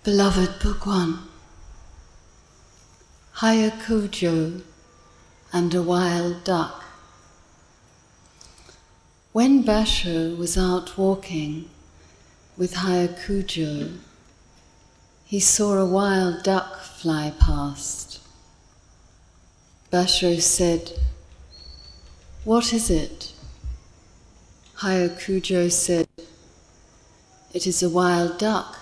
Beloved Bhagwan, Hayakujo and a wild duck. When Basho was out walking with Hayakujo, he saw a wild duck fly past. Basho said, "What is it?" Hayakujo said, "It is a wild duck."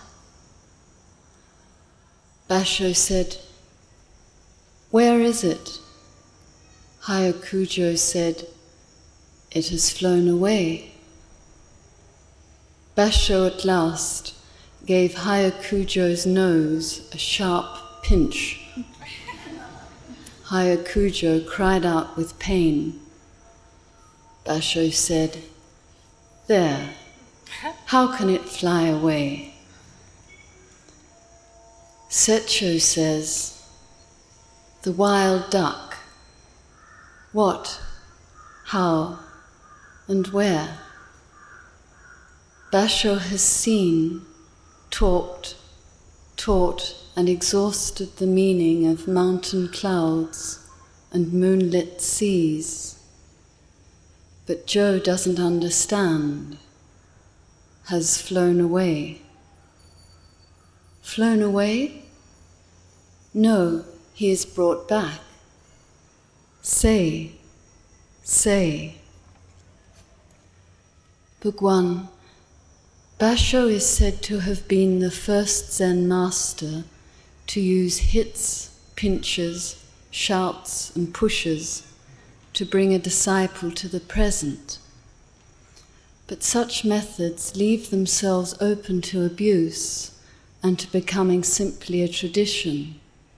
Basho said, "Where is it?" Hayakujo said, "It has flown away." Basho at last gave Hayakujo's nose a sharp pinch. Hayakujo cried out with pain. Basho said, "There, how can it fly away?" Setcho says, "The wild duck, what, how, and where?" Basho has seen, talked, taught, and exhausted the meaning of mountain clouds and moonlit seas. But Joe doesn't understand, has flown away. Flown away? No, he is brought back. Say, say. Bhagwan, Basho is said to have been the first Zen master to use hits, pinches, shouts, and pushes to bring a disciple to the present. But such methods leave themselves open to abuse and to becoming simply a tradition.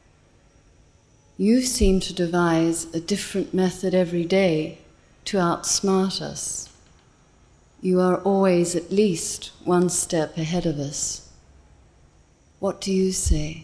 You seem to devise a different method every day to outsmart us. You are always at least one step ahead of us. What do you say?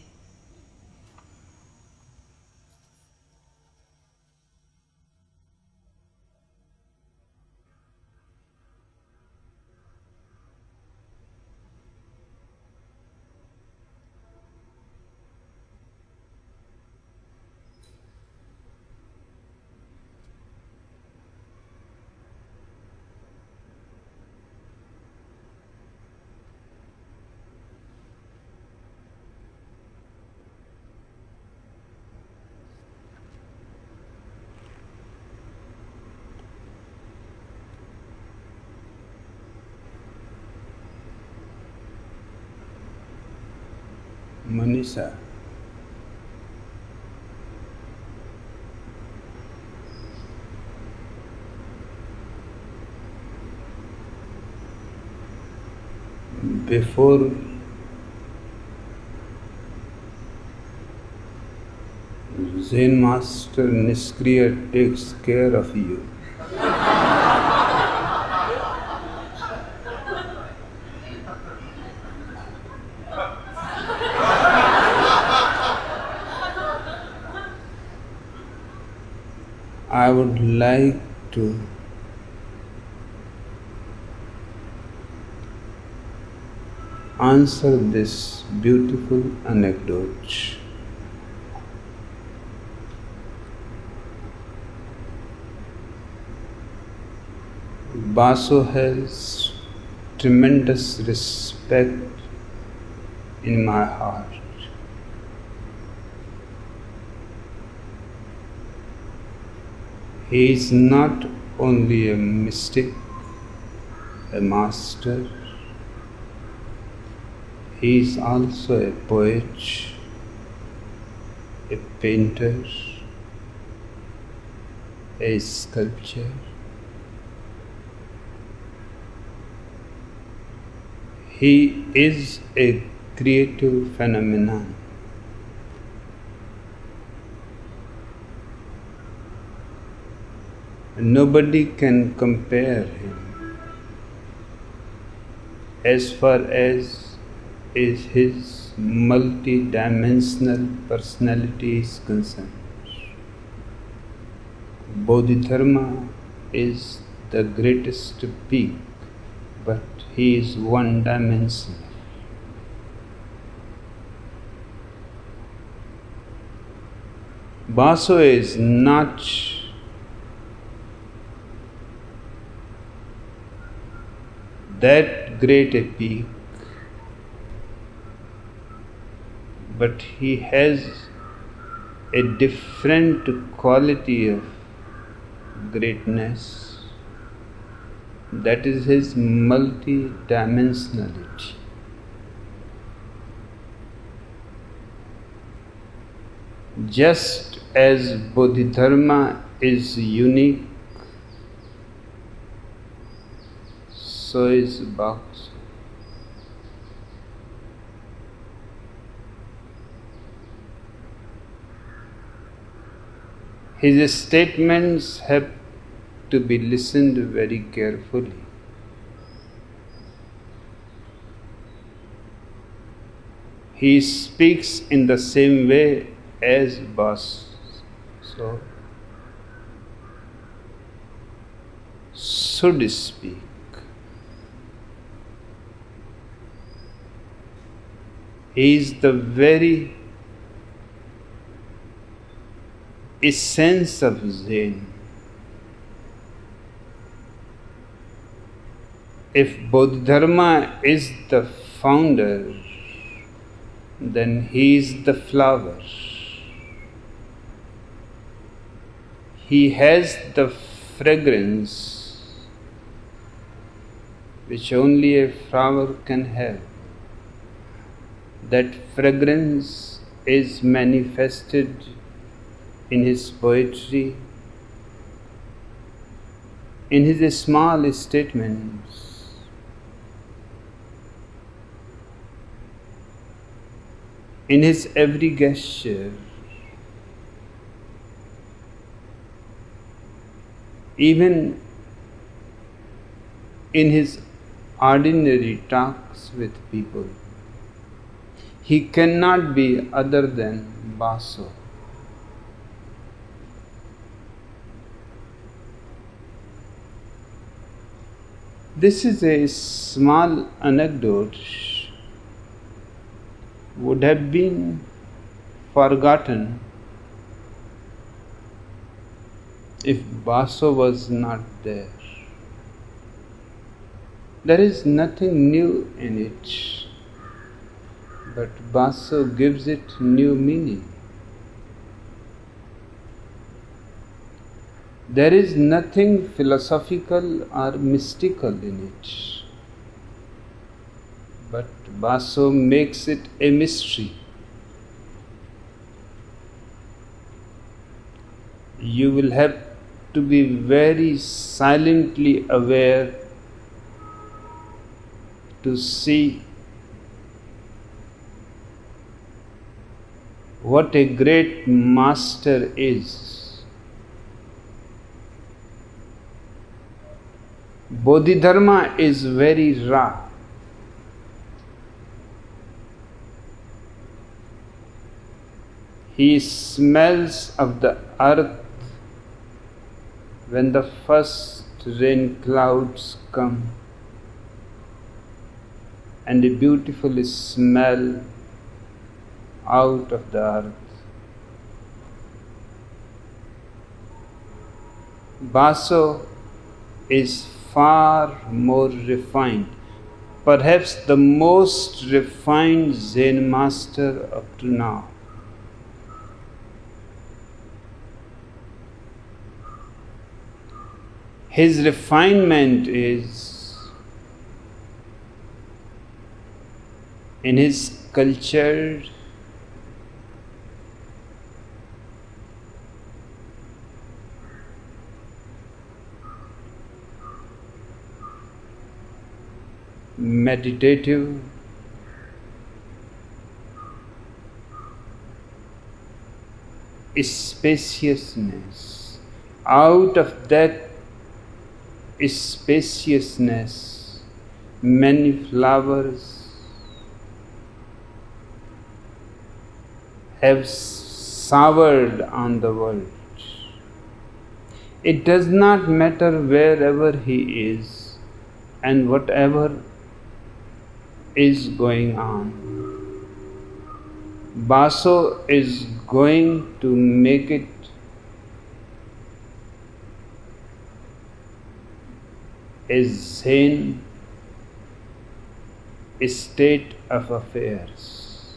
Manisha, before Zen Master Niskriya takes care of you, I would like to answer this beautiful anecdote. Baso has tremendous respect in my heart. He is not only a mystic, a master, he is also a poet, a painter, a sculptor. He is a creative phenomenon. Nobody can compare him as far as is his multi-dimensional personality is concerned. Bodhidharma is the greatest peak, but he is one-dimensional. Baso is not that great a peak, but he has a different quality of greatness. That is his multi-dimensionality. Just as Bodhidharma is unique, so is Baso. His statements have to be listened very carefully. He speaks in the same way as Baso should speak. He is the very essence of Zen. If Bodhidharma is the founder, then he is the flower. He has the fragrance which only a flower can have. That fragrance is manifested in his poetry, in his small statements, in his every gesture, even in his ordinary talks with people. He cannot be other than Baso. This is a small anecdote, would have been forgotten if Baso was not there. There is nothing new in it, but Baso gives it new meaning. There is nothing philosophical or mystical in it, but Baso makes it a mystery. You will have to be very silently aware to see what a great master is. Bodhidharma is very raw. He smells of the earth when the first rain clouds come, and a beautiful smell out of the earth. Baso is far more refined, perhaps the most refined Zen master up to now. His refinement is in his cultured, meditative, spaciousness. Out of that spaciousness, many flowers have showered on the world. It does not matter wherever he is and whatever is going on. Baso is going to make it a Zen state of affairs.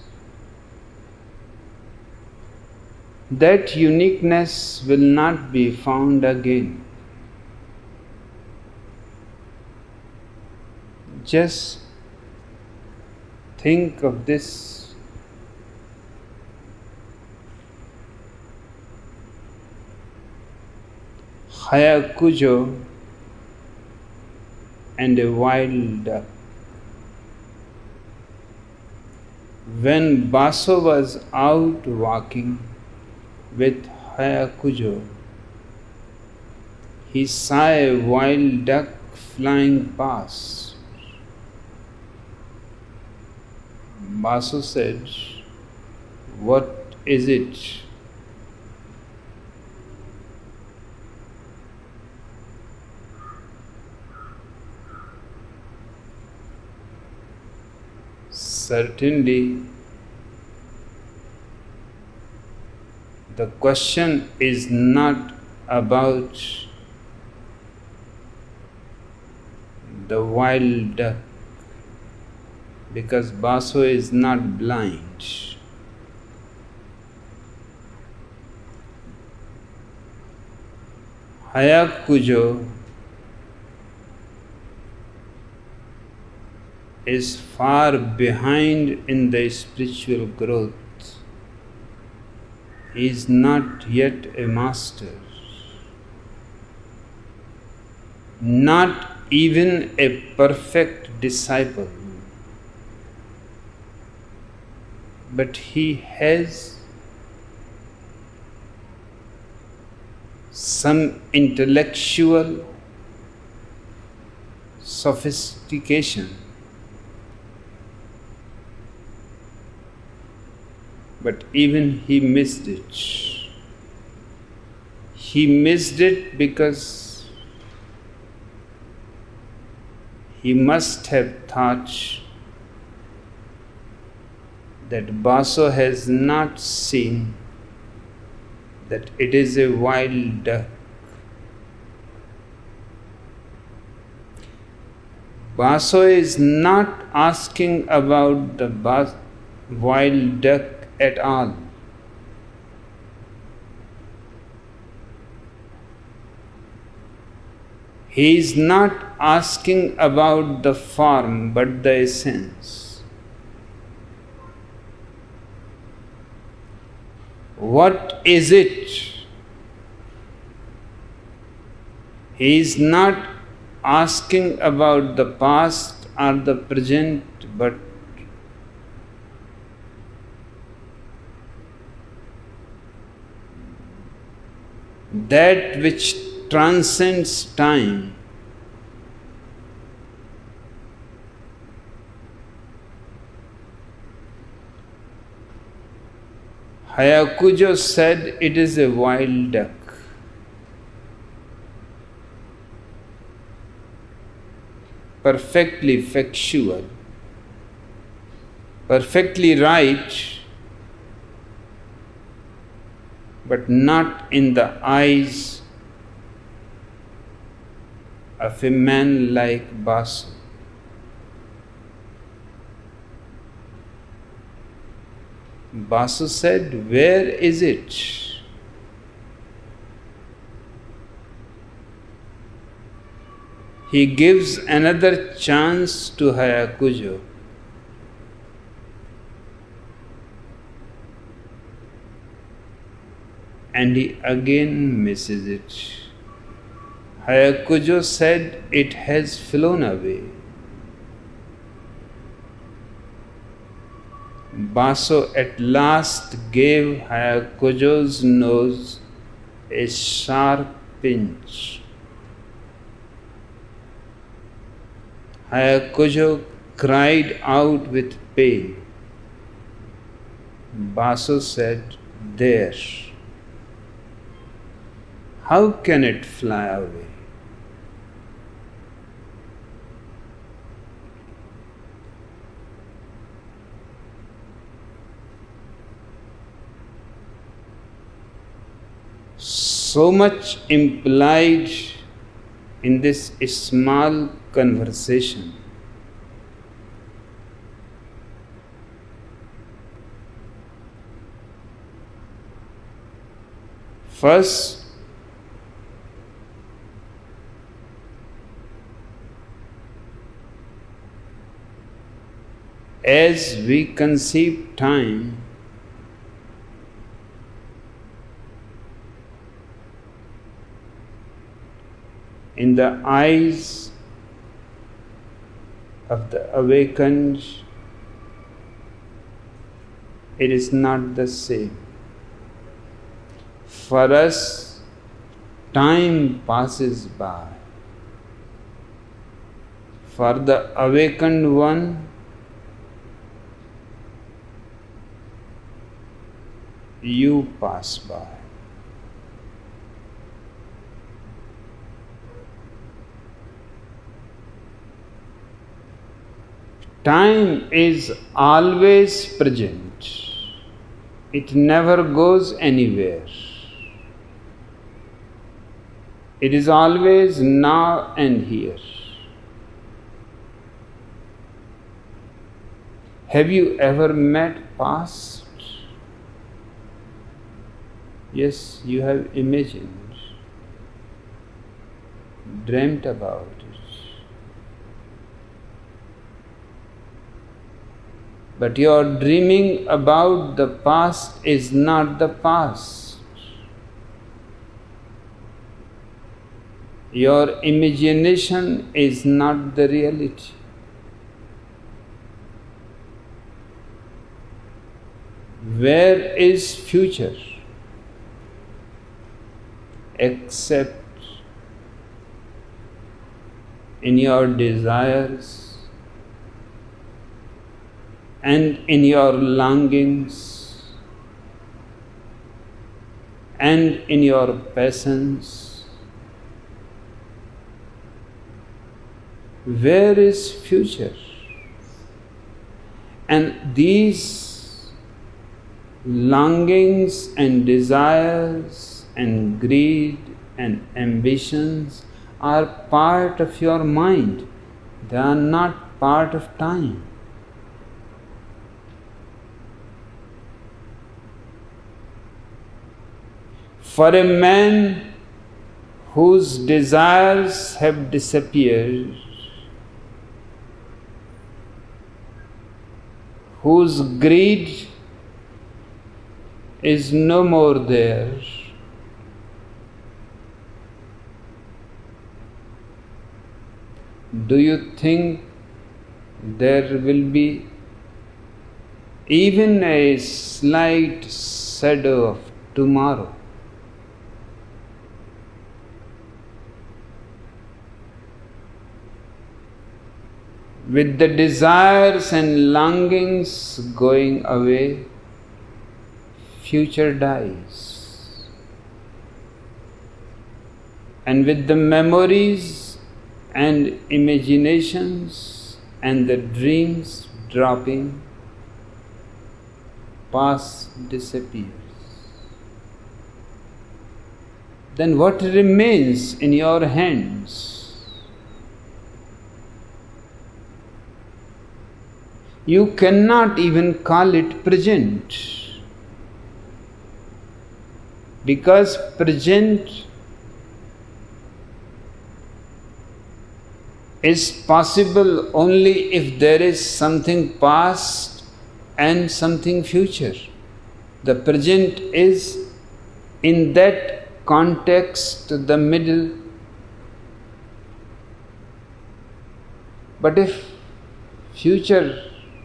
That uniqueness will not be found again. Just think of this. Hayakujo and a wild duck. When Baso was out walking with Hayakujo, he saw a wild duck flying past. Baso said, "What is it?" Certainly, the question is not about the wild duck, because Baso is not blind. Hayakujo is far behind in the spiritual growth. He is not yet a master, not even a perfect disciple, but he has some intellectual sophistication, but even he missed it. He missed it because he must have thought that Baso has not seen that it is a wild duck. Baso is not asking about the wild duck at all. He is not asking about the form but the essence. What is it? He is not asking about the past or the present, but that which transcends time. Hayakujo said it is a wild duck. Perfectly factual, perfectly right, but not in the eyes of a man like Baso. Baso said, "Where is it?" He gives another chance to Hayakujo. And he again misses it. Hayakujo said, "It has flown away." Baso at last gave Hayakujo's nose a sharp pinch. Hayakujo cried out with pain. Baso said, "There. How can it fly away?" so much implied in this small conversation. First, as we conceive time, in the eyes of the awakened, it is not the same. For us, time passes by. For the awakened one, you pass by. Time is always present. It never goes anywhere. It is always now and here. Have you ever met past? Yes, you have imagined, dreamt about it. But your dreaming about the past is not the past. Your imagination is not the reality. Where is future? Except in your desires and in your longings and in your passions. Where is future? And these longings and desires and greed and ambitions are part of your mind. They are not part of time. For a man whose desires have disappeared, whose greed is no more there, do you think there will be even a slight shadow of tomorrow? With the desires and longings going away, future dies. And with the memories and imaginations and the dreams dropping, past disappears. Then what remains in your hands? You cannot even call it present, because present is possible only if there is something past and something future. The present is in that context the middle. But if future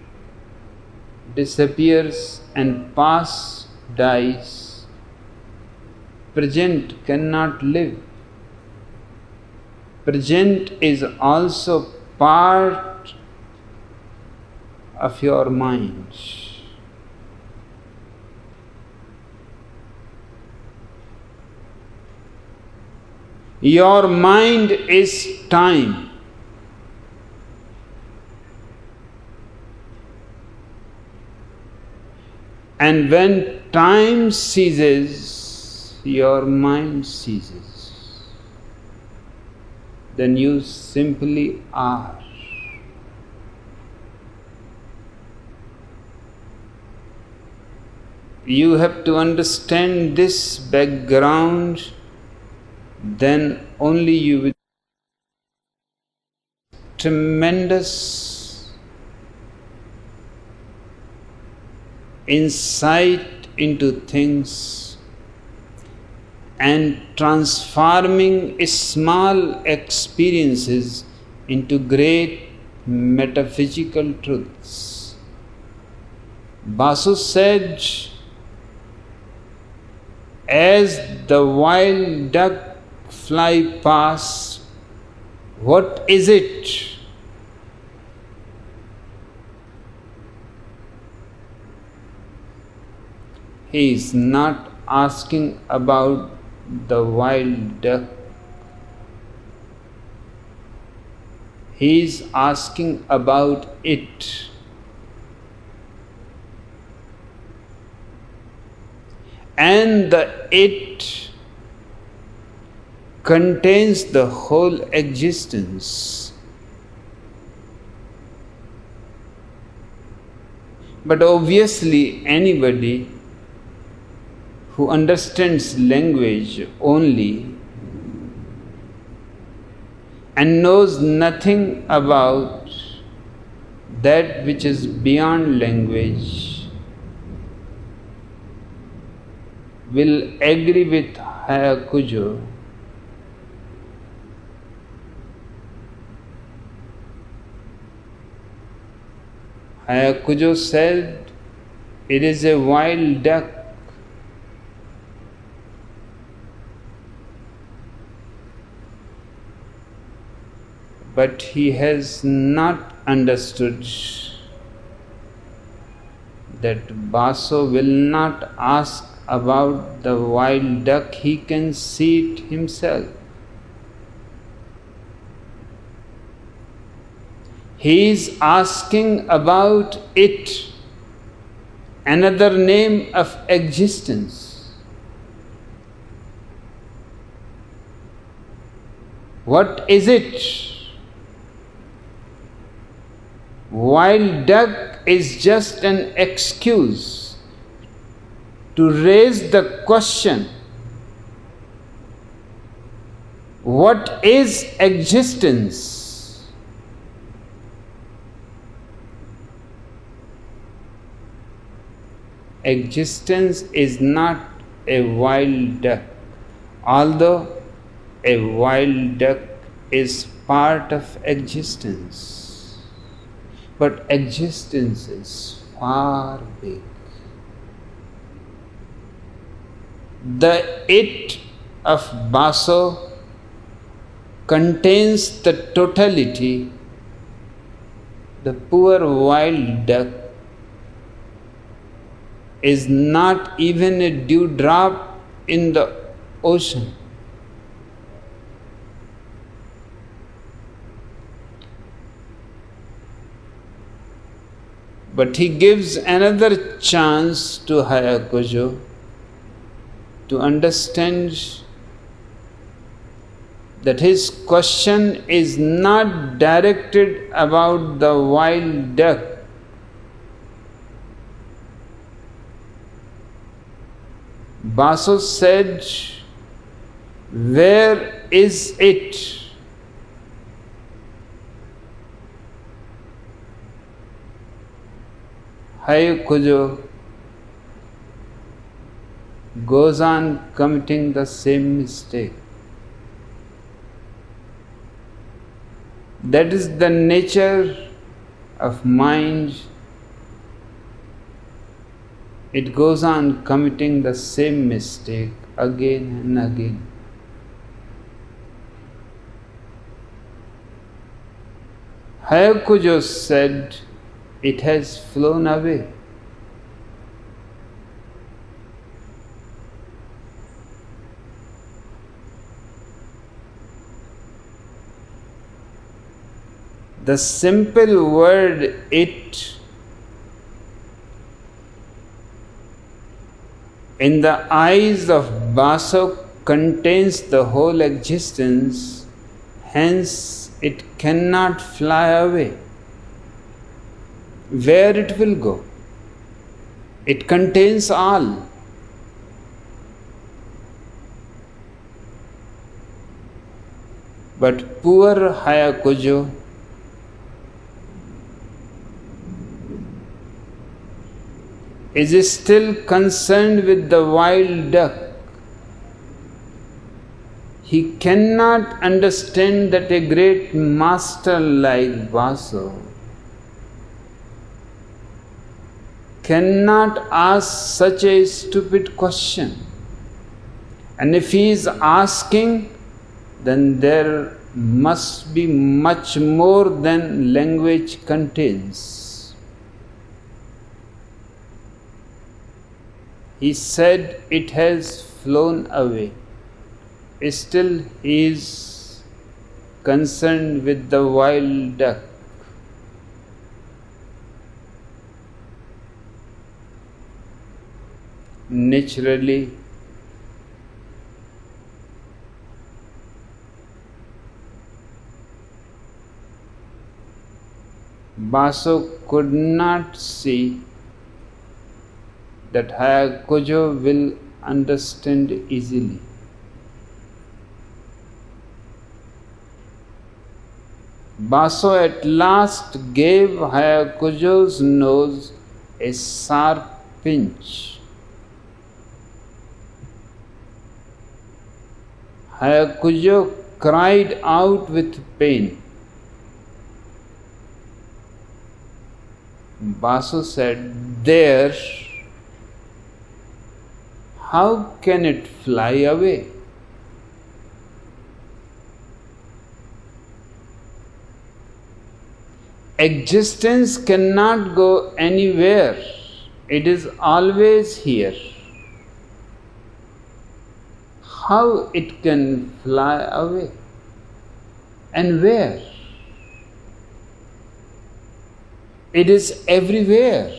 disappears and past dies, present cannot live. Present is also part of your mind. Your mind is time. And when time ceases, your mind ceases. Then you simply are. You have to understand this background, then only you will tremendous insight into things and transforming small experiences into great metaphysical truths. Basu said, as the wild duck fly past, what is it? He is not asking about the wild duck. He is asking about it. And the it contains the whole existence. But obviously, anybody who understands language only and knows nothing about that which is beyond language will agree with Hayakujo Hayakujo said it is a wild duck. But he has not understood that Baso will not ask about the wild duck, he can see it himself. He is asking about it, another name of existence. What is it? Wild duck is just an excuse to raise the question, what is existence? Existence is not a wild duck, although a wild duck is part of existence. But existence is far big. The it of Baso contains the totality. The poor wild duck is not even a dewdrop in the ocean. But he gives another chance to Hayakujo to understand that his question is not directed about the wild duck. Baso said, where is it? Hayakujo goes on committing the same mistake. That is the nature of mind. It goes on committing the same mistake again and again. Hayakujo said, it has flown away. The simple word it in the eyes of Baso contains the whole existence, hence it cannot fly away. Where it will go? It contains all. But poor Hayakujo is still concerned with the wild duck. He cannot understand that a great master like Baso cannot ask such a stupid question. And if he is asking, then there must be much more than language contains. He said it has flown away. Still he is concerned with the wild duck. Naturally, Baso could not see that Hayakujo will understand easily. Baso at last gave Hayakujo's nose a sharp pinch. Hayakujo cried out with pain. Baso said, "There, how can it fly away?" Existence cannot go anywhere. It is always here. How it can fly away? And where? It is everywhere.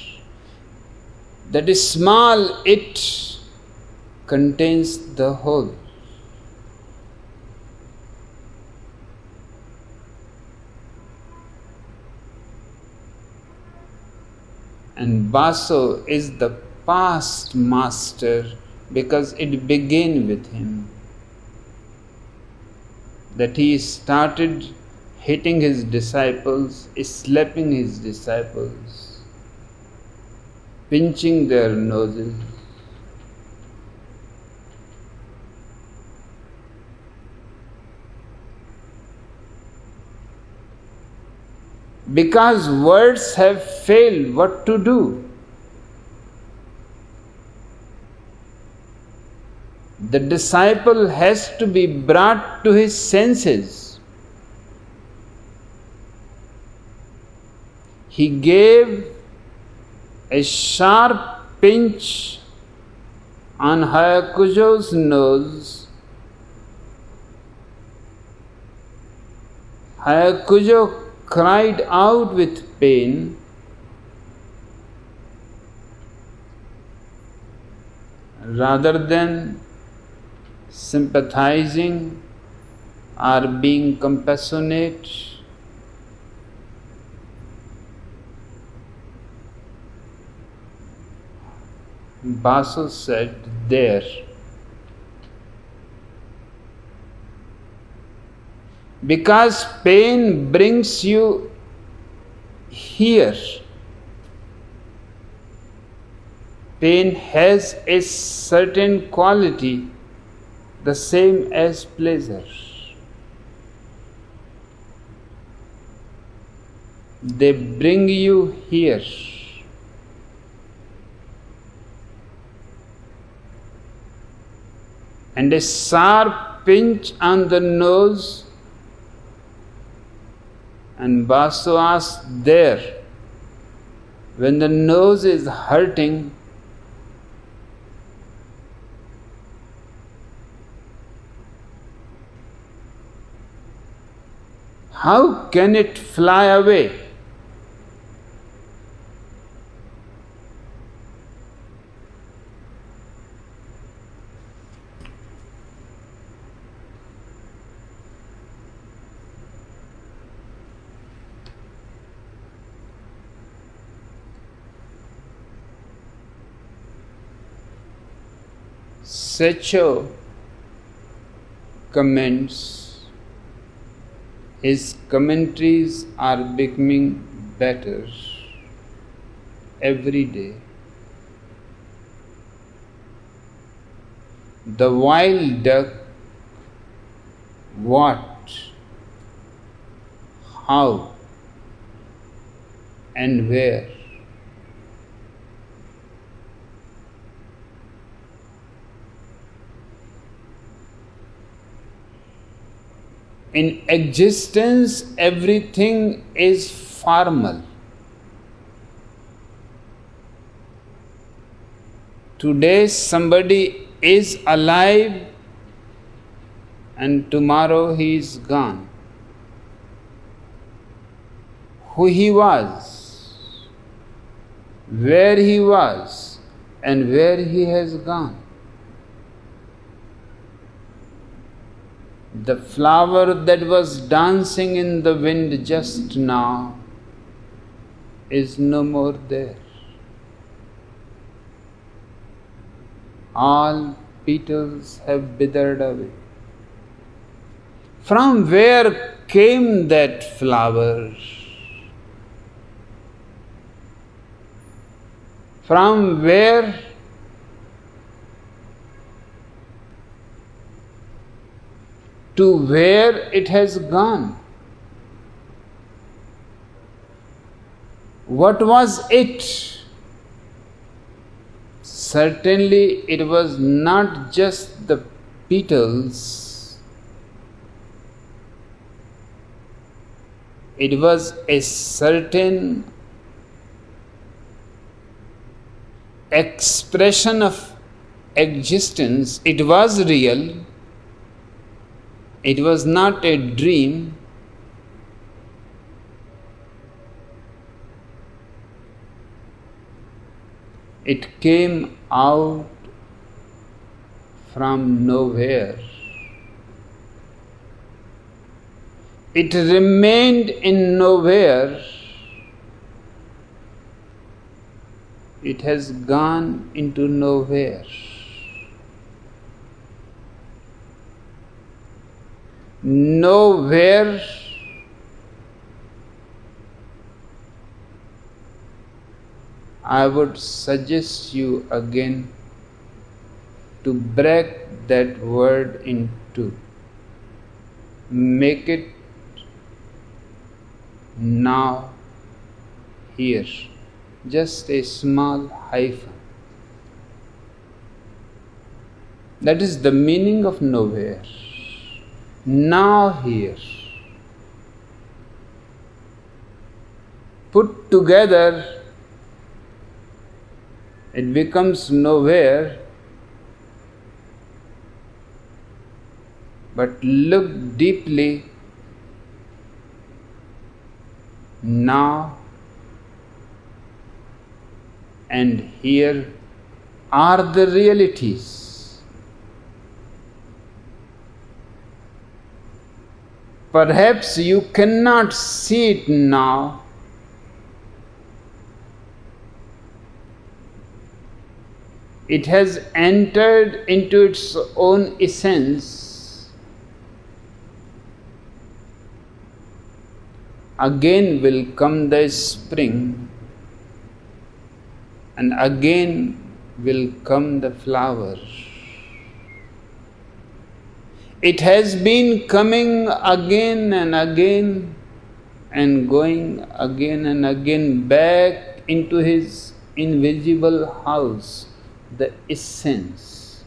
That small it contains the whole. And Baso is the past master because it began with him. That he started hitting his disciples, slapping his disciples, pinching their noses. Because words have failed, what to do? The disciple has to be brought to his senses. He gave a sharp pinch on Hayakujo's nose. Hayakujo cried out with pain. Rather than sympathizing or being compassionate, Baso said, "There." Because pain brings you here. Pain has a certain quality, the same as pleasure. They bring you here. And a sharp pinch on the nose, and Baso asked, "There." When the nose is hurting, how can it fly away? Secho comments, his commentaries are becoming better every day. The wild duck, what, how, and where? In existence, everything is formal. Today, somebody is alive, and tomorrow he is gone. Who he was, where he was, and where he has gone. The flower that was dancing in the wind just now is no more there. All petals have withered away. From where came that flower? From where? To where it has gone? What was it? Certainly it was not just the petals. It was a certain expression of existence. It was real. It was not a dream. It came out from nowhere. It remained in nowhere. It has gone into nowhere. Nowhere I would suggest you again to break that word in two. Make it now, here. Just a small hyphen. That is the meaning of nowhere. Now, here. Put together, it becomes nowhere. But look deeply. Now and here are the realities. Perhaps you cannot see it now. It has entered into its own essence. Again will come the spring, and again will come the flower. It has been coming again and again and going again and again back into his invisible house, the essence.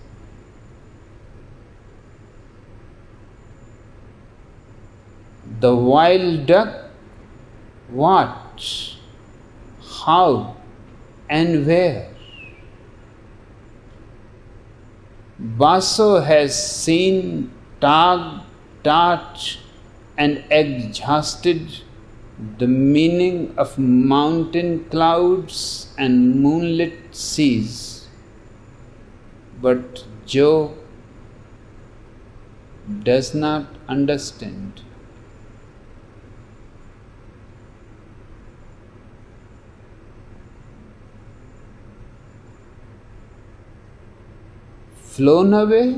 The wild duck, what, how, and where? Baso has seen, touched, and exhausted the meaning of mountain clouds and moonlit seas. But Joe does not understand. flown away?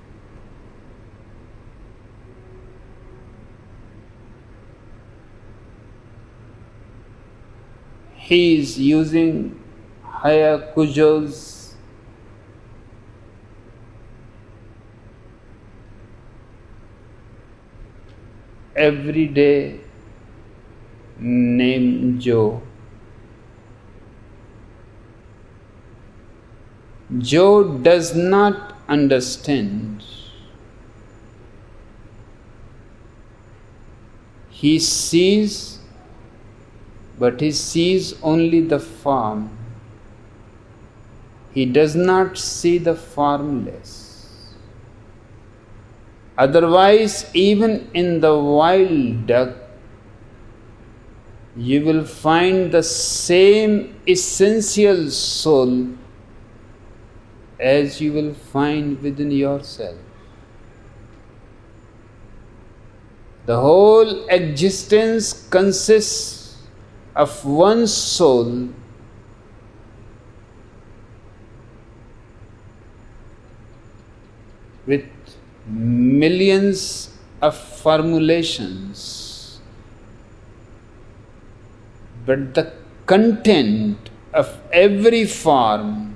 He is using Hayakujo's everyday name Joe. Joe does not understand. He sees, but he sees only the form. He does not see the formless. Otherwise, even in the wild duck, you will find the same essential soul as you will find within yourself. The whole existence consists of one soul with millions of formulations, but the content of every form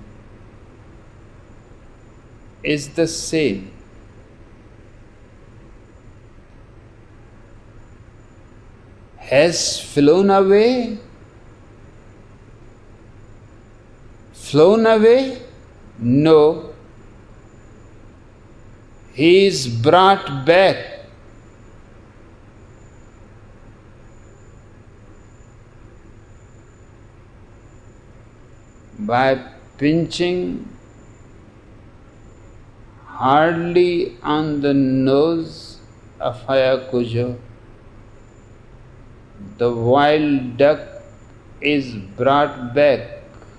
is the same. Has flown away? Flown away? No. He is brought back. By pinching hardly on the nose of Hayakujo, the wild duck is brought back.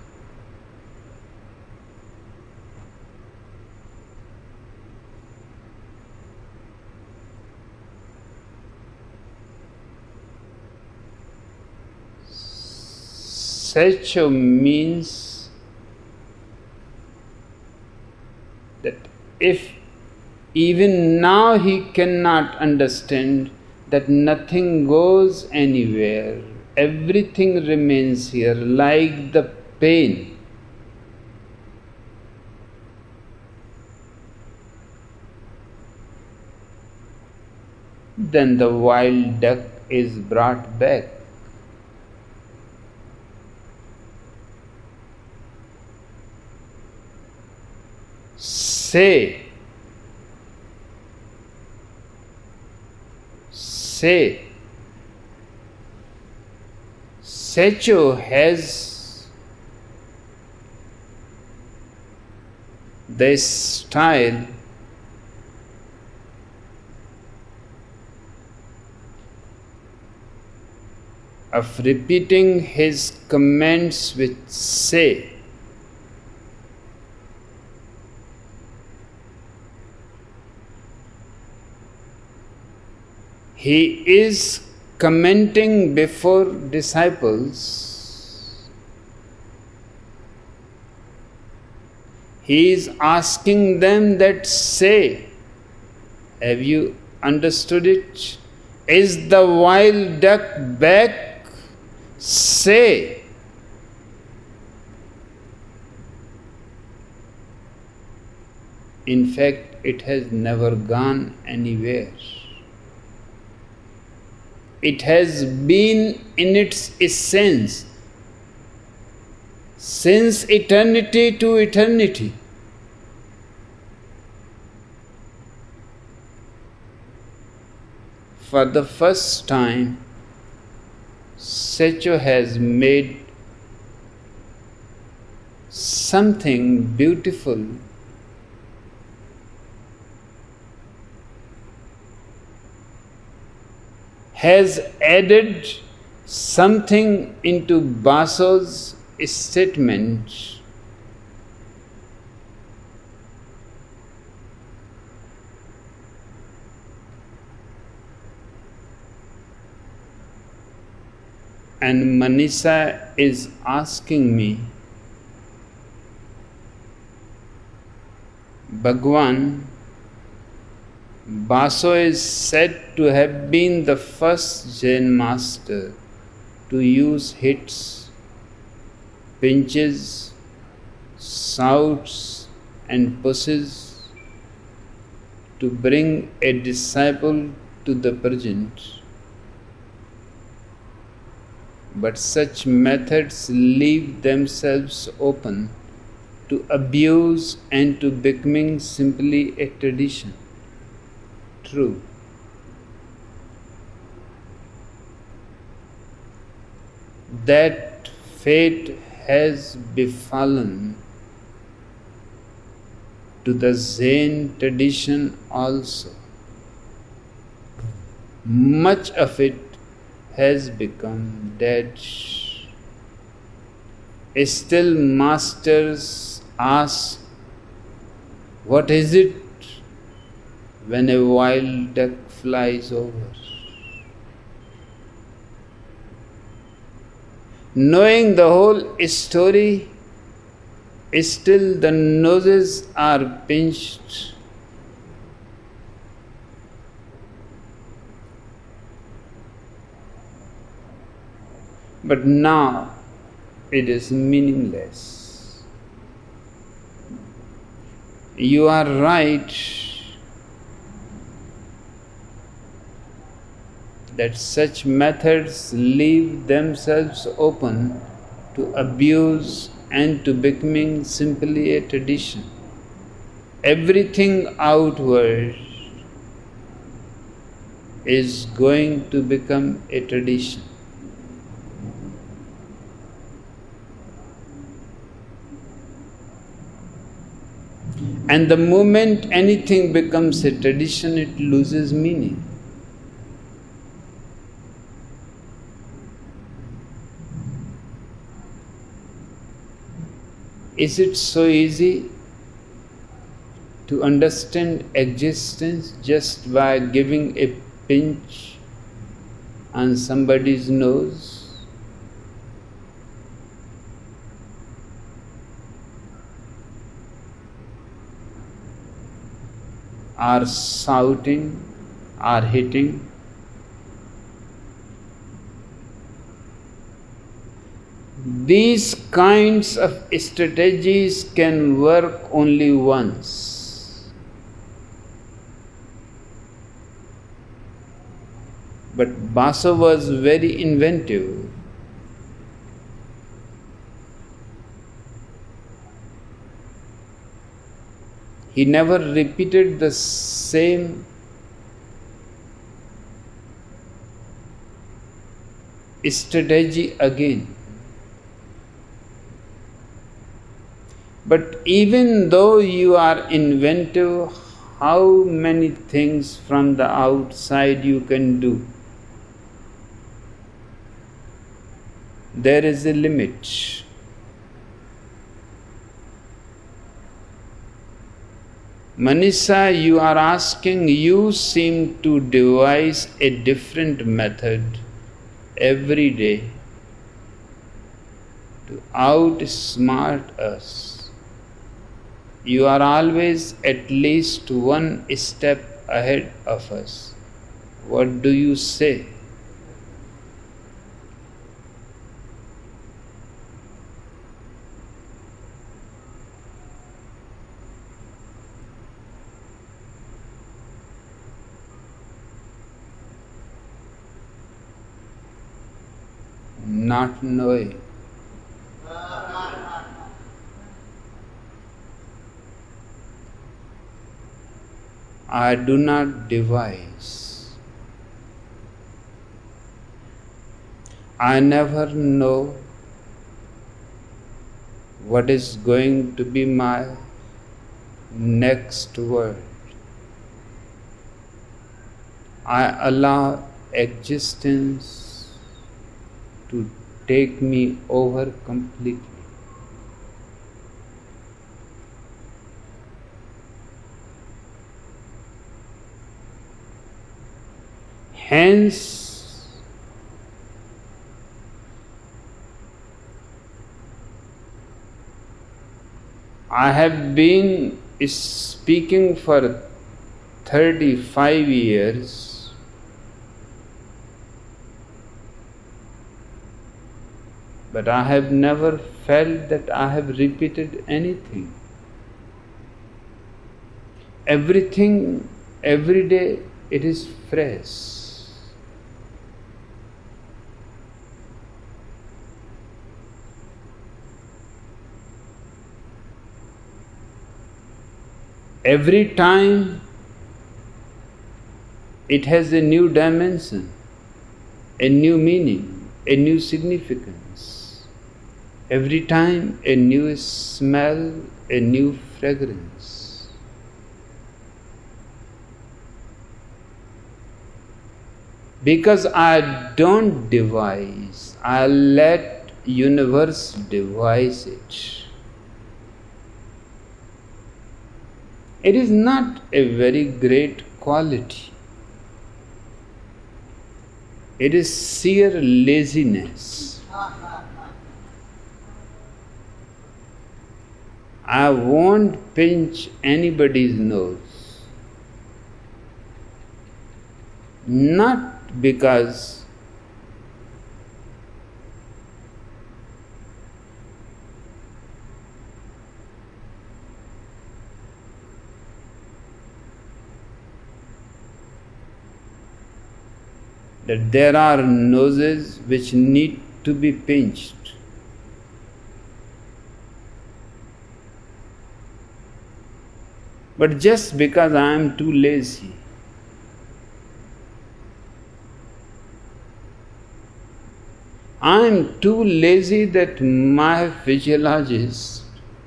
Secho means that if even now he cannot understand that nothing goes anywhere, everything remains here, like the pain. Then the wild duck is brought back. Say, Secho has the style of repeating his comments with say. He is commenting before disciples. He is asking them that say, have you understood it? Is the wild duck back? Say. In fact, it has never gone anywhere. It has been in its essence since eternity to eternity. For the first time, Secho has made something beautiful has added something into Baso's statement. And Manisha is asking me, Bhagwan, Baso is said to have been the first Zen master to use hits, pinches, shouts and pushes to bring a disciple to the present. But such methods leave themselves open to abuse and to becoming simply a tradition. True. That fate has befallen to the Zen tradition also. Much of it has become dead. Still, masters ask, what is it when a wild duck flies over? Knowing the whole story, still the noses are pinched. But now it is meaningless. You are right that such methods leave themselves open to abuse and to becoming simply a tradition. Everything outward is going to become a tradition. And the moment anything becomes a tradition, it loses meaning. Is it so easy to understand existence just by giving a pinch on somebody's nose? Or shouting, or hitting? These kinds of strategies can work only once. But Baso was very inventive. He never repeated the same strategy again. But even though you are inventive, how many things from the outside you can do? There is a limit. Manisha, you are asking, you seem to devise a different method every day to outsmart us. You are always at least one step ahead of us. What do you say? Not knowing. I do not devise. I never know what is going to be my next word. I allow existence to take me over completely. Hence, I have been speaking for 35 years, but I have never felt that I have repeated anything. Everything, every day, it is fresh. Every time it has a new dimension, a new meaning, a new significance. Every time a new smell, a new fragrance. Because I don't devise, I let universe devise it. It is not a very great quality. It is sheer laziness. I won't pinch anybody's nose. Not because that there are noses which need to be pinched. But just because I am too lazy. I am too lazy that my physiologist,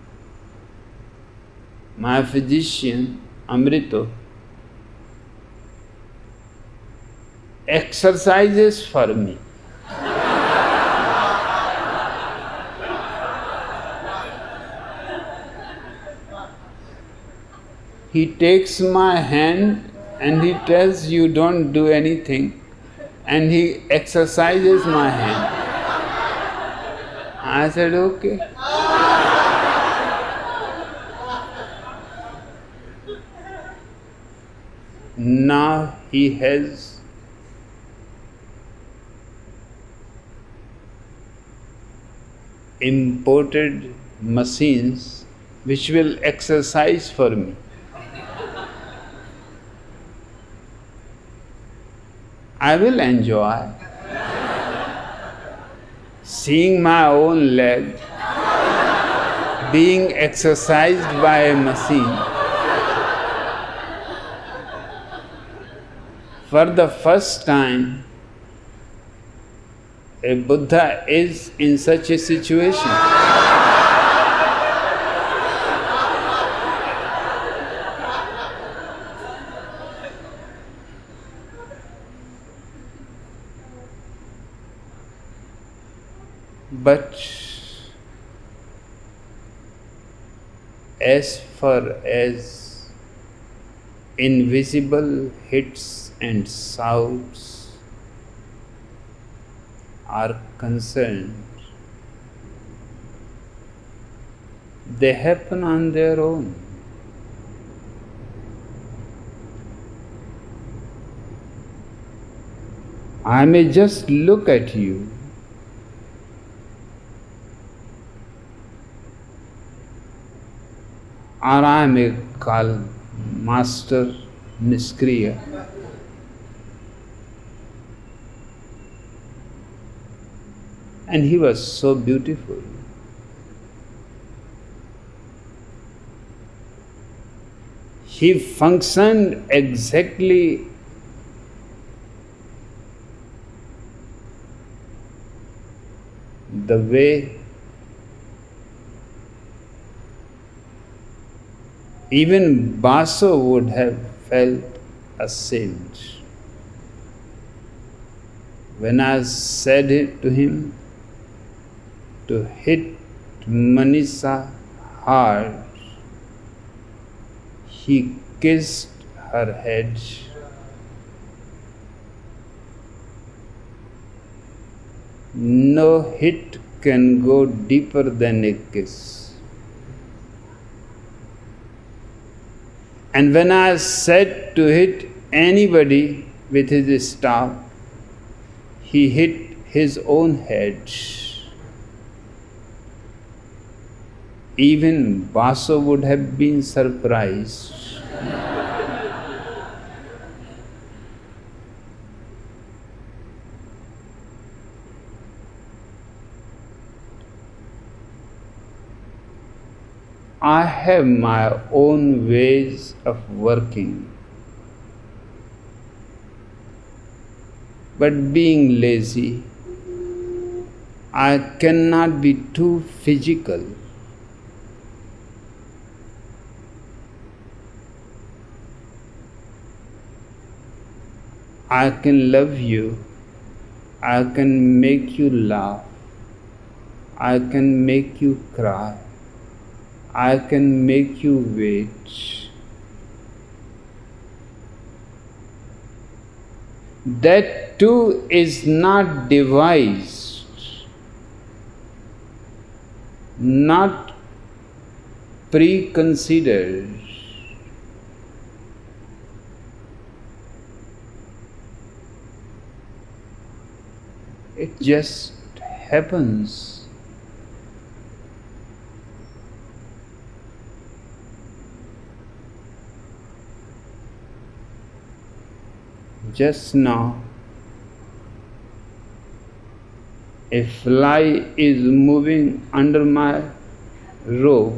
my physician, Amrito, exercises for me. He takes my hand and he tells you don't do anything, and he exercises my hand. I said, okay. Now he has imported machines which will exercise for me. I will enjoy seeing my own leg being exercised by a machine. For the first time, a Buddha is in such a situation. But as far as invisible hits and shouts are concerned, they happen on their own. I may just look at you or I may call Master Niskriya. And he was so beautiful. He functioned exactly the way even Baso would have felt ashamed. When I said it to him to hit Manisha hard, he kissed her head. No hit can go deeper than a kiss. And when I said to hit anybody with his staff, he hit his own head. Even Baso would have been surprised. I have my own ways of working, but being lazy, I cannot be too physical. I can love you, I can make you laugh, I can make you cry, I can make you wait. That too is not devised, not preconsidered. It just happens. Just now, a fly is moving under my robe.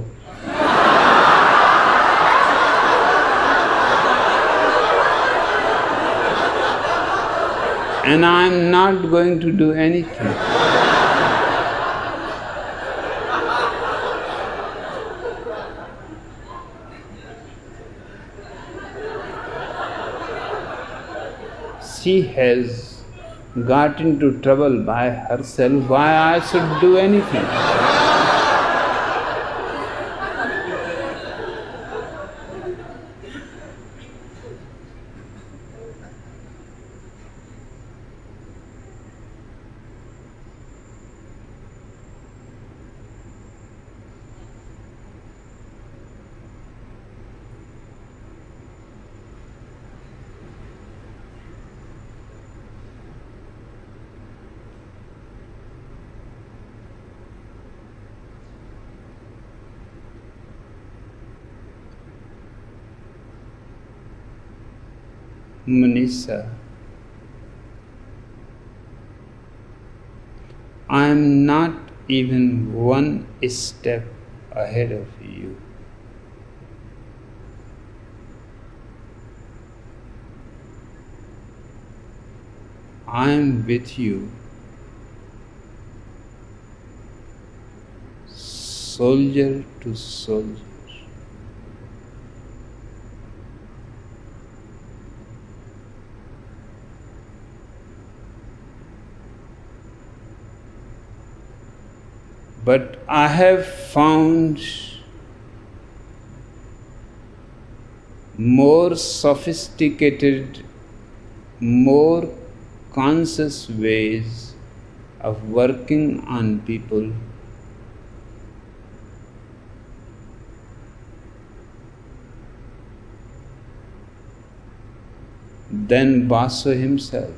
And I am not going to do anything. She has got into trouble by herself. Why I should do anything? Manisha, I am not even one step ahead of you. I am with you, soldier to soldier. But I have found more sophisticated, more conscious ways of working on people than Baso himself.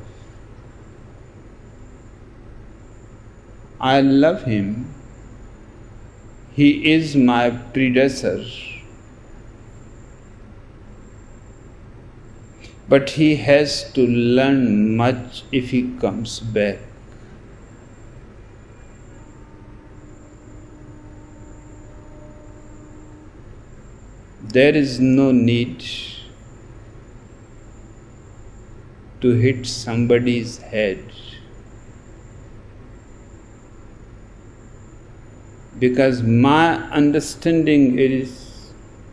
I love him. He is my predecessor. But he has to learn much if he comes back. There is no need to hit somebody's head, because my understanding is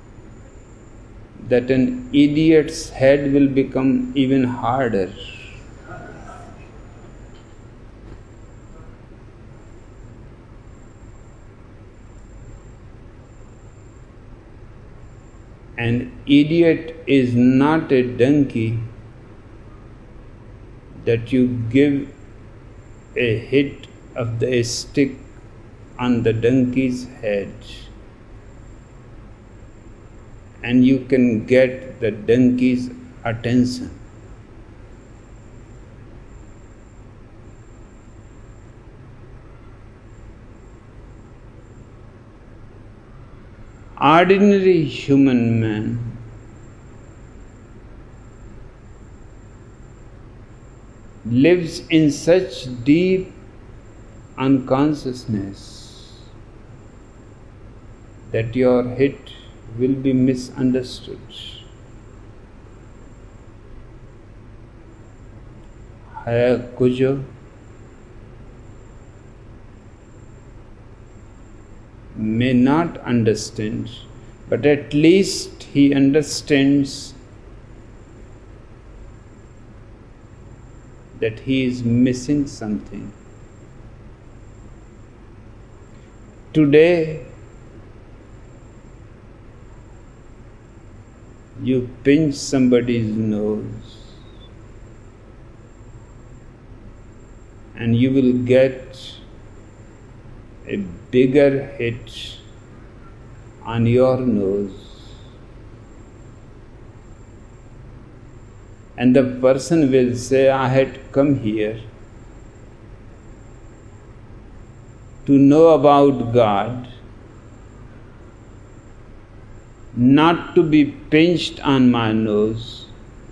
that an idiot's head will become even harder. An idiot is not a donkey that you give a hit of the stick on the donkey's head and you can get the donkey's attention. Ordinary human man lives in such deep unconsciousness that your hit will be misunderstood. Hayakujo may not understand, but at least he understands that he is missing something. Today, you pinch somebody's nose and you will get a bigger hit on your nose, and the person will say, I had come here to know about God, not to be pinched on my nose.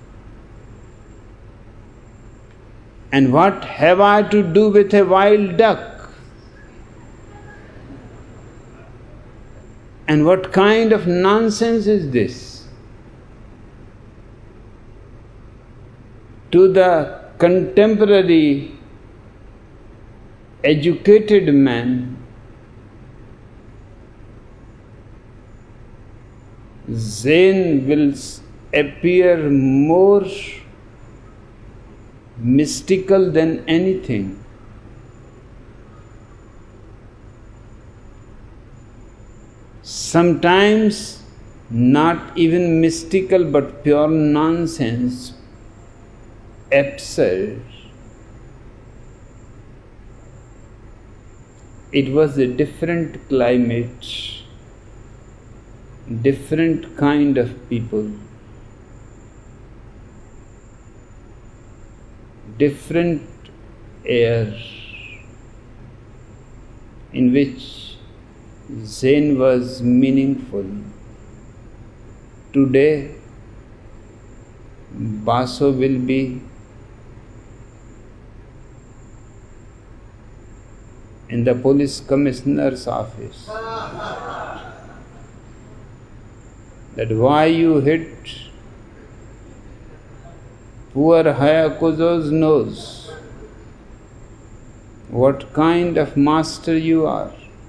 And what have I to do with a wild duck? And what kind of nonsense is this? To the contemporary educated man, Zen will appear more mystical than anything. Sometimes not even mystical but pure nonsense, absurd. It was a different climate, different kind of people, different air in which Zen was meaningful. Today, Baso will be in the police commissioner's office. That why you hit poor Hayakujo's nose? What kind of master you are?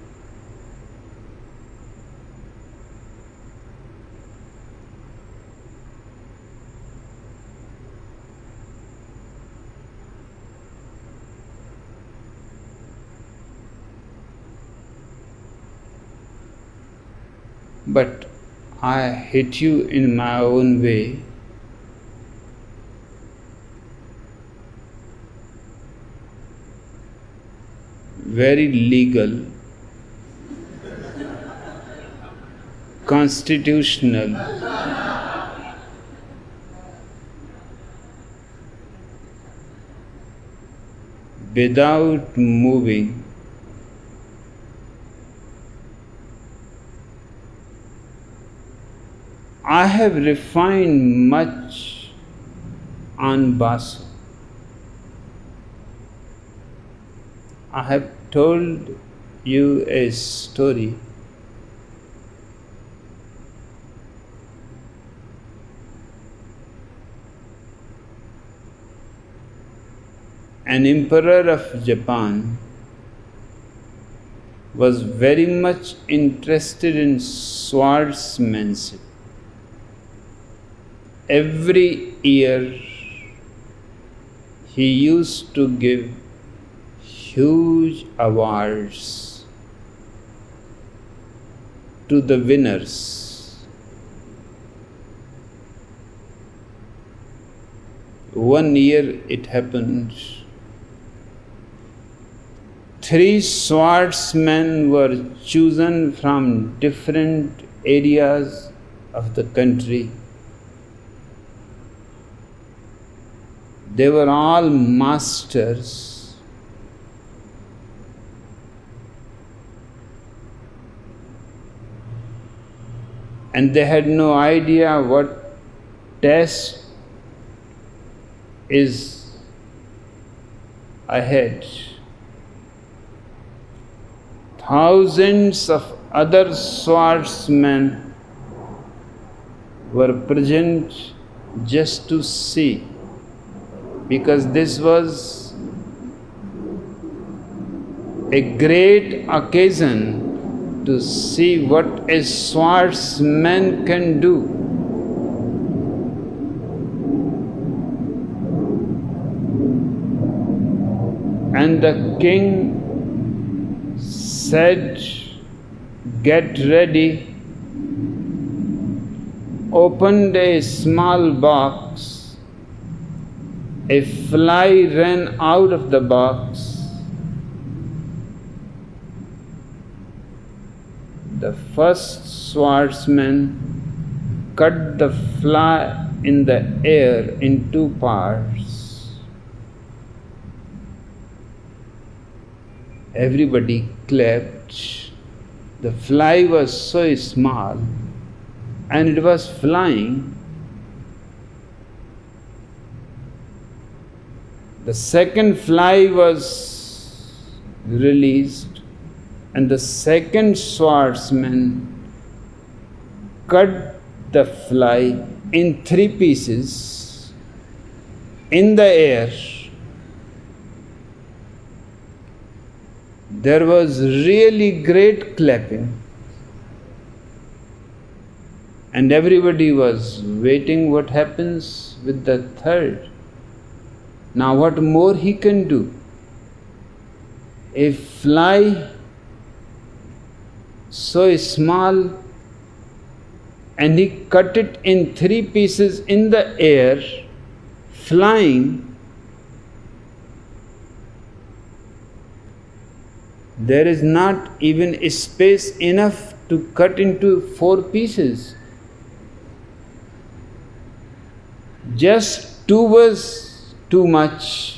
But I hit you in my own way. Very legal, constitutional, without moving. I have refined much on Baso. I have told you a story. An emperor of Japan was very much interested in swordsmanship. Every year he used to give huge awards to the winners. One year it happened, 3 swordsmen were chosen from different areas of the country. They were all masters. And they had no idea what test is ahead. Thousands of other swordsmen were present just to see, because this was a great occasion to see what a swordsman can do. And the king said, "Get ready." Opened a small box. A fly ran out of the box. The first swordsman cut the fly in the air in two parts. Everybody clapped. The fly was so small and it was flying. The second fly was released, and the second swordsman cut the fly in three pieces in the air. There was really great clapping, and everybody was waiting what happens with the third. Now what more he can do? A fly so small, and he cut it in three pieces in the air, flying. There is not even space enough to cut into four pieces. Just two was too much.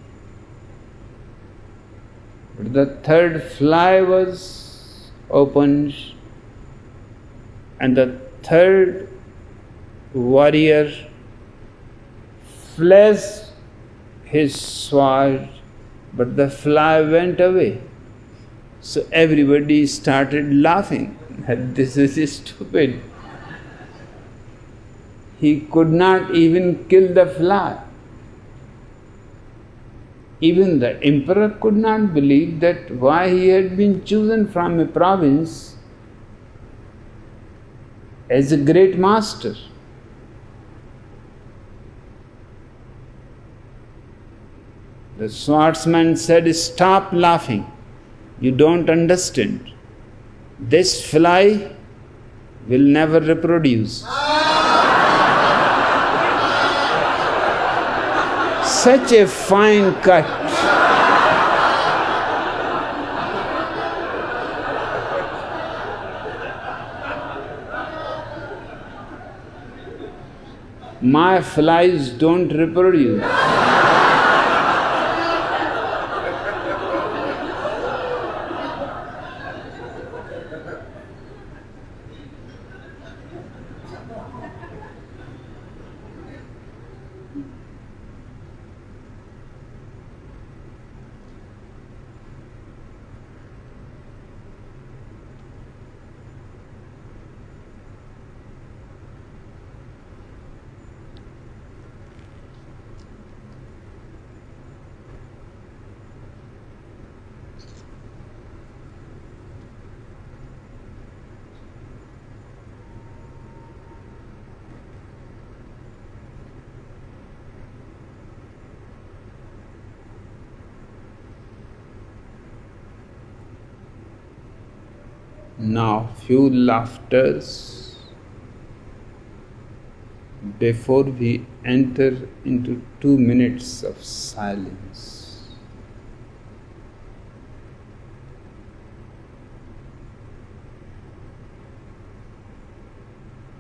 But the third fly was opened, and the third warrior flashed his sword, but the fly went away. So everybody started laughing that this is stupid. He could not even kill the fly. Even the emperor could not believe that why he had been chosen from a province as a great master. The swordsman said, "Stop laughing. You don't understand. This fly will never reproduce." Such a fine cut. My flies don't reproduce. Now, few laughters before we enter into 2 minutes of silence.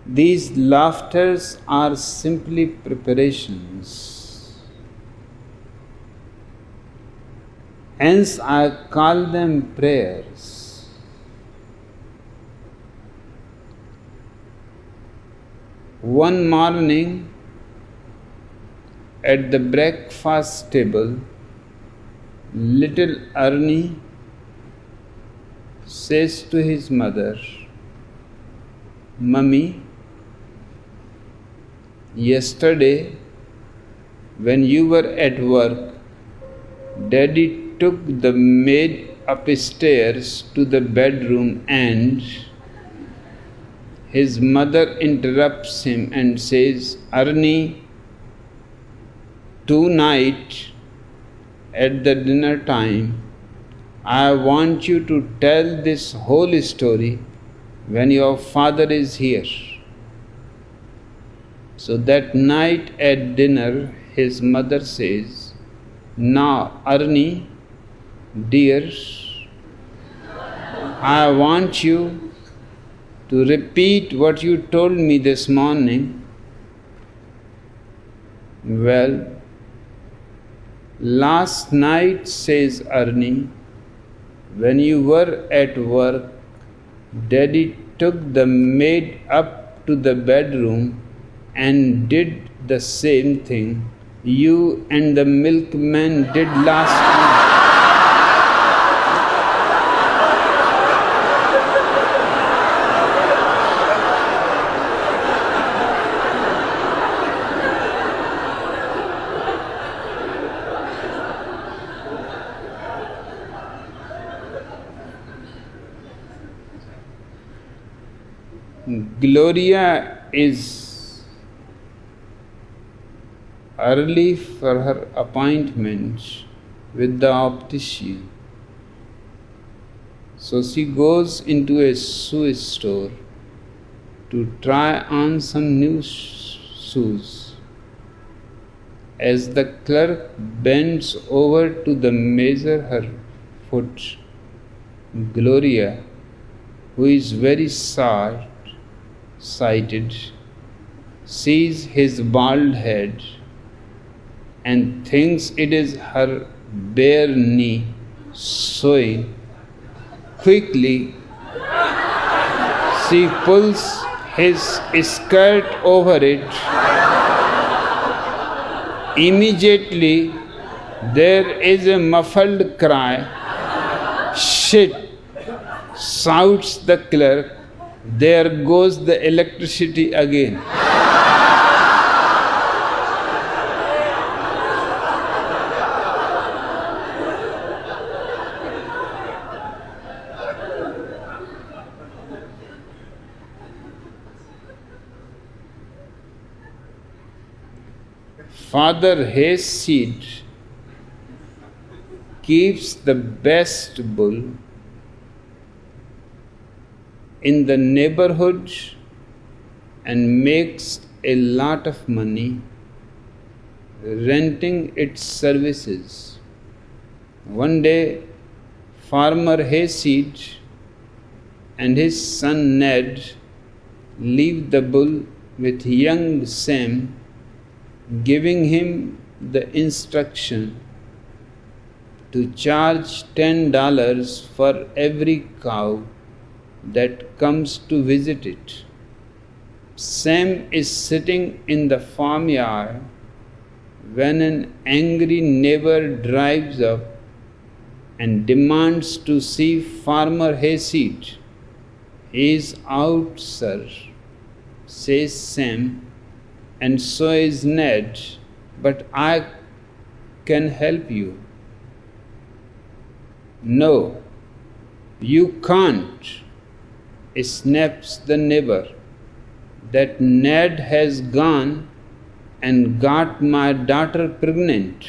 These laughters are simply preparations. Hence I call them prayers. One morning at the breakfast table, little Arnie says to his mother, "Mummy, yesterday when you were at work, Daddy took the maid upstairs to the bedroom and..." His mother interrupts him and says, "Arnie, tonight at the dinner time, I want you to tell this whole story when your father is here." So that night at dinner, his mother says, "Now, Arnie, dear, I want you to repeat what you told me this morning." "Well, last night," says Arnie, "when you were at work, Daddy took the maid up to the bedroom and did the same thing you and the milkman did last night." Gloria is early for her appointment with the optician. So she goes into a shoe store to try on some new shoes. As the clerk bends over to measure her foot, Gloria, who is very short-sighted, sees his bald head and thinks it is her bare knee showing. Quickly, she pulls his skirt over it. Immediately, there is a muffled cry. "Shit!" shouts the clerk. There goes the electricity again. Father Hayseed keeps the best bull in the neighborhood and makes a lot of money renting its services. One day, Farmer Hayseed and his son Ned leave the bull with young Sam, giving him the instruction to charge $10 for every cow that comes to visit it. Sam is sitting in the farmyard when an angry neighbor drives up and demands to see Farmer Hayseed. "He is out, sir," says Sam, "and so is Ned, but I can help you." "No, you can't," snaps the neighbor. "That Ned has gone and got my daughter pregnant."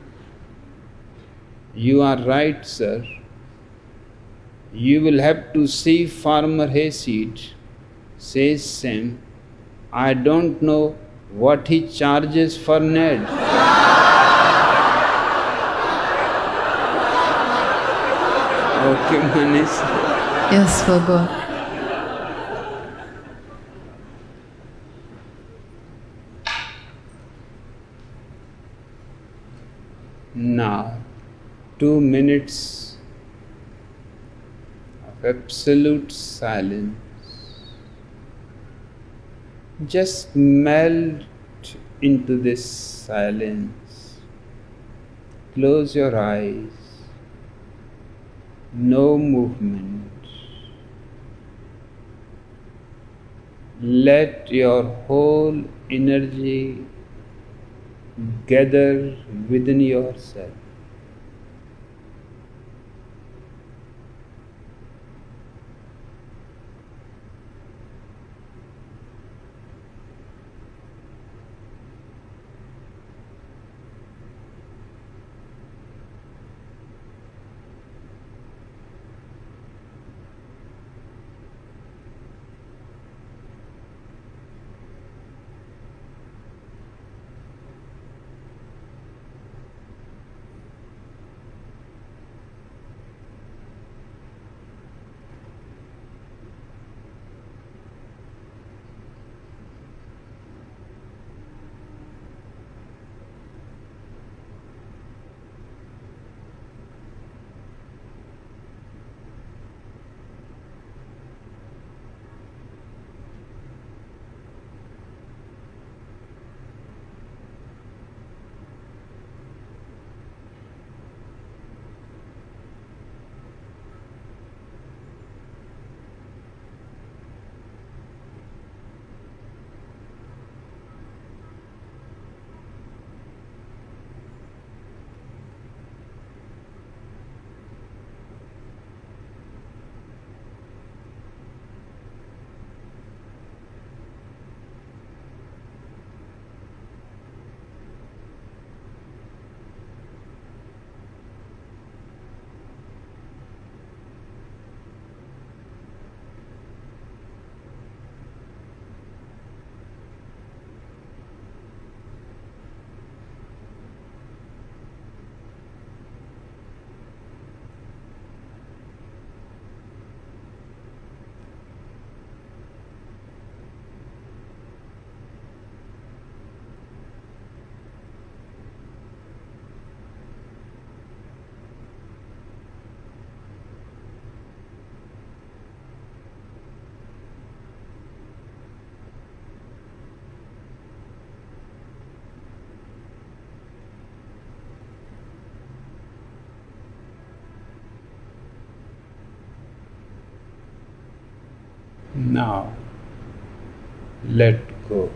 "You are right, sir. You will have to see Farmer Hayseed," says Sam. "I don't know what he charges for Ned." Okay, Manish. Yes, Baba. 2 minutes of absolute silence. Just melt into this silence. Close your eyes. No movement. Let your whole energy gather within yourself. Now, let go.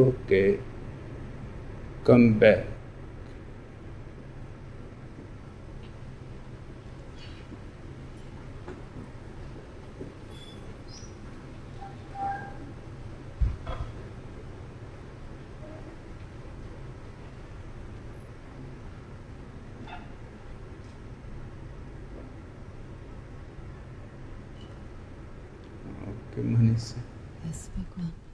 Okay. Come back. Okay, Manish. Yes, Bhagwan.